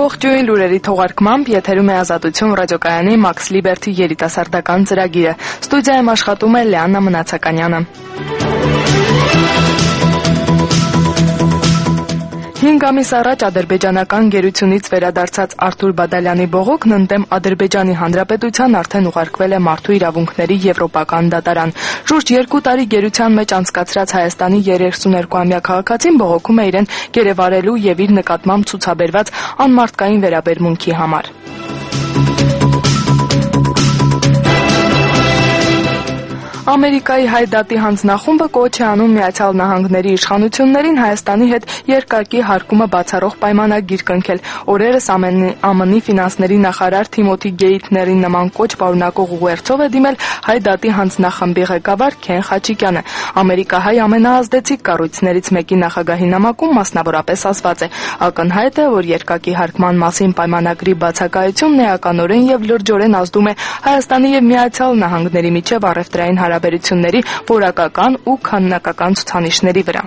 Ողջույն լուրերի թողարկմամբ եթերում է Ազատություն ռադիոկայանի Max Liberty երիտասարդական ծրագիրը։ Ստուդիայում աշխատում է Լիաննա Մնացականյանը։ 5 ամիս առաջ ադրբեջանական գերությունից վերադարձած Արթուր Բադալյանի բողոքն ընդդեմ Ադրբեջանի Հանրապետության արդեն ուղարկվել է Մարդու իրավունքների եվրոպական դատարան։ Շուրջ 2 տարի գերության մեջ անցկացրած Հայաստանի 32-ամյա քաղաքացին բողոքում է իրեն գերեվարելու եւ իր նկատմամբ ցուցաբերված անմարդկային վերաբերմունքի համար։ Ամերիկայի Հայ դատի հանձնախումբը կոչ է անում Միացյալ Նահանգների իշխանություններին Հայաստանի հետ երկակի հարկումը բացառող պայմանագիր կնքել։ Օրերս ԱՄՆ-ի ֆինանսների նախարար Թիմոթի Գեյթների նման կոչ պարունակող ուղերձով է դիմել Հայ դատի հանձնախմբի ղեկավար Քեն Խաչիկյանը։ Ամերիկահայ ամենաազդեցիկ կառույցներից մեկի նախագահի նամակում մասնավորապես ասված է. ակնհայտ է, որ երկակի հարկման մասին պայմանագրի բացակայությունն էականորեն եւ լրջորեն ազդում է Հայաստանի եւ Միացյալ Նահանգների միջև առևտրային հարաբերությունների որակական ու քաննակական ցուցանիշների վրա։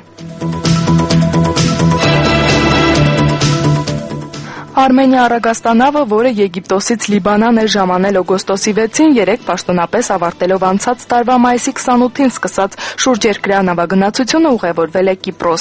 Արմենիա առագաստանավը, որը Եգիպտոսից Լիբանան էր ժամանել օգոստոսի 6-ին, 3 պաշտոնապես ավարտելով անցած տարվա մայիսի 28-ին սկսած շուրջերկրյա նավագնացությունը ուղևորվել է Կիպրոս։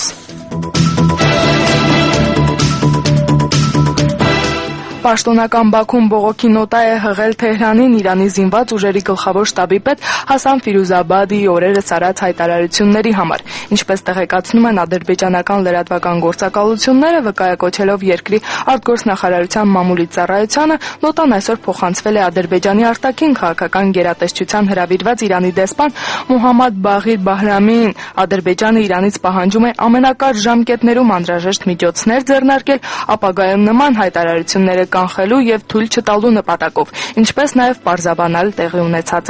Պաշտոնական Բաքուն բողոքի նոտա է հղել Թեհրանին Իրանի զինված ուժերի գլխավոր շտաբի պետ Հասան Ֆիրուզաբադիի օրերս արած հայտարարությունների համար։ Ինչպես տեղեկացնում են ադրբեջանական լրատվական գործակալությունները, վկայակոչելով երկրի արտգործնախարարության մամուլի ծառայությանը, նոտան այսօր փոխանցվել է Ադրբեջանի արտաքին քաղաքական գերատեսչության հրավիրված Իրանի դեսպան Մոհամմադ Բաղիր Բահրամին։ Ադրբեջանը Իրանից պահանջում է ամենակարճ ժամկետներում անհրաժեշտ միջոցներ ձեռնարկել ապագայում նման հայտարարությունները կանխելու եւ թույլ չտալու նպատակով, ինչպես նաեւ պարզաբանալ տեղի ունեցածը։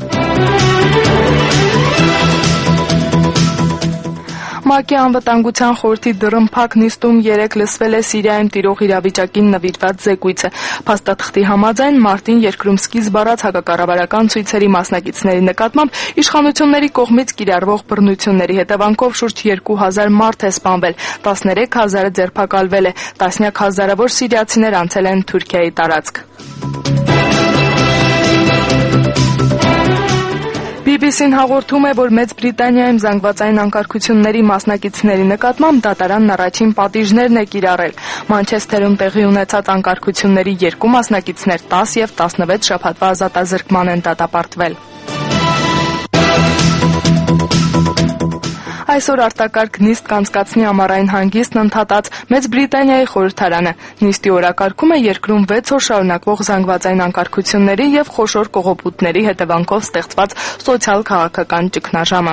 ՄԱԿ-ի անվտանգության խորհրդի դռնփակ նիստում 3 լսվել է Սիրիայում տիրող իրավիճակին նվիրված զեկույցը։ Փաստաթղթի համաձայն մարտին երկրում սկիզբ առած հակակառավարական ցույցերի մասնակիցների նկատմամբ իշխանությունների կողմից կիրառվող բռնությունների հետևանքով շուրջ 2000 մարդ է սպանվել, 13000-ը ձերբակալվել է, տասնյակ հազարավոր սիրիացիներ անցել են Թուրքիայի տարածք։ BBC-ն հաղորդում է, որ Մեծ Բրիտանիայում զանգվածային անկարգությունների մասնակիցների նկատմամբ դատարանն առաջին պատիժներն է կիրառել։ Մանչեսթերում տեղի ունեցած անկարգությունների 2 մասնակիցներ 10 եւ 16 շաբաթվա ազատազրկման են դատապարտվել։ Այսօր արտակարգ նիստ կանցկացնի ամառային հանգիստն ընդհատած Մեծ Բրիտանիայի խորհրդարանը։ Նիստի օրակարգում է երկրում 6 օր շարունակվող զանգվածային անկարգությունների եւ խոշոր կողոպուտների հետևանքով ստեղծված սոցիալ-քաղաքական ճգնաժամը։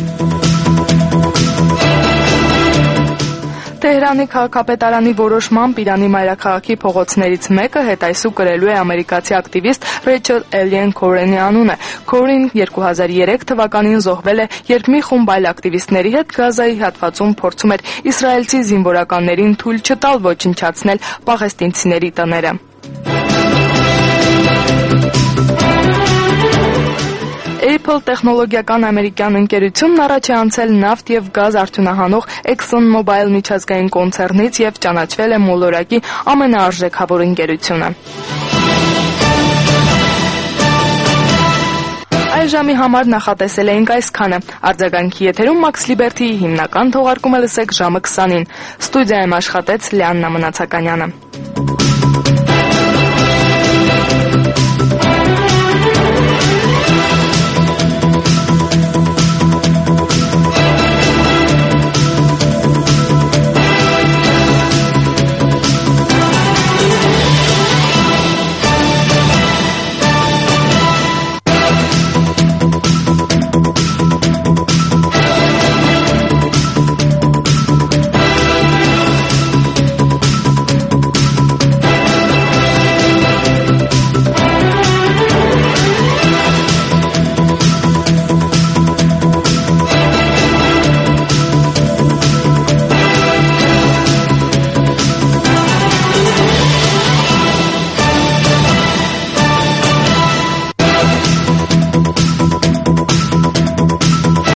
Թեհրանի քաղաքապետարանի որոշմամբ Իրանի մայրաքաղաքի փողոցներից մեկը հետայսու կրելու է ամերիկացի ակտիվիստ Ռեյչել Էլիեն Քորենի անունը։ Քորին 2003 թվականին զոհվել է, երբ մի խումբ այլ ակտիվիստների հետ Գազայի հատվածում փորձում էր իսրայելցի զինվորականներին թույլ չտալ ոչնչացնել պաղեստինցիների տները։ Apple տեխնոլոգիական ամերիկյան ընկերությունն առաջ է անցել նավթ եւ գազ արդյունահանող ExxonMobil միջազգային կոնցեռնից եւ ճանաչվել է մոլորակի ամենաարժեքավոր ընկերությունը։ Այժմի համար նախատեսել էինք այսքանը։ Արձագանքի եթերում Max Liberty-ի հիմնական թողարկումը լսեք ժամը 20-ին։ Ստուդիայում աշխատեց Լիաննա Մնացականյանը։